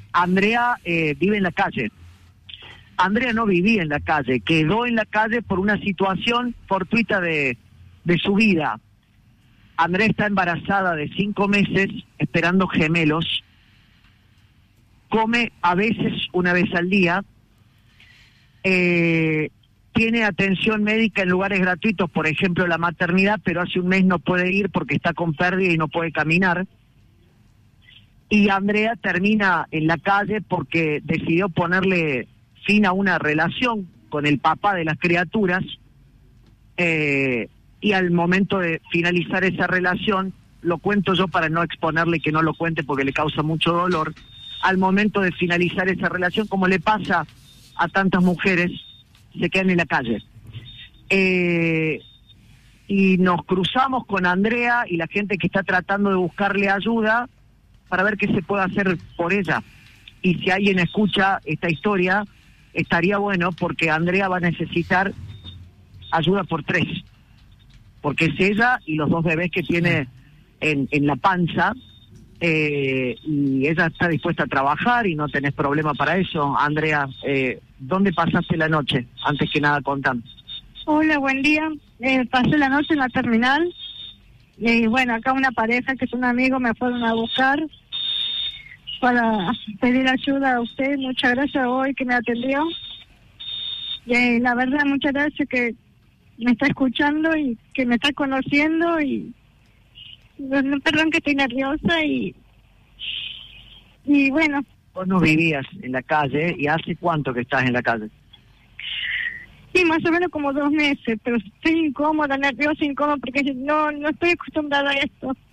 Andrea vive en la calle. Andrea no vivía en la calle, quedó en la calle por una situación fortuita de su vida. Andrea está embarazada de 5 meses, esperando gemelos. Come a veces, una vez al día. Tiene atención médica en lugares gratuitos, por ejemplo la maternidad, pero hace un mes no puede ir porque está con pérdida y no puede caminar. Y Andrea termina en la calle porque decidió ponerle fin a una relación con el papá de las criaturas, y al momento de finalizar esa relación, lo cuento yo para no exponerle y que no lo cuente porque le causa mucho dolor, al momento de finalizar esa relación, como le pasa a tantas mujeres, se quedan en la calle. Y nos cruzamos con Andrea y la gente que está tratando de buscarle ayuda para ver qué se puede hacer por ella. Y si alguien escucha esta historia, estaría bueno, porque Andrea va a necesitar ayuda por 3, porque es ella y los 2 bebés que tiene en la panza, y ella está dispuesta a trabajar y no tenés problema para eso. Andrea, ¿dónde pasaste la noche? Antes que nada, contame. Hola, buen día. Pasé la noche en la terminal. Bueno, acá una pareja que es un amigo me fueron a buscar para pedir ayuda a usted. Muchas gracias hoy que me atendió. La verdad, muchas gracias que me está escuchando y que me está conociendo. Y perdón que estoy nerviosa y bueno. Vos no vivías en la calle, ¿y hace cuánto que estás en la calle? Sí, más o menos como 2 meses, pero estoy incómoda, nerviosa, incómoda, porque no estoy acostumbrada a esto.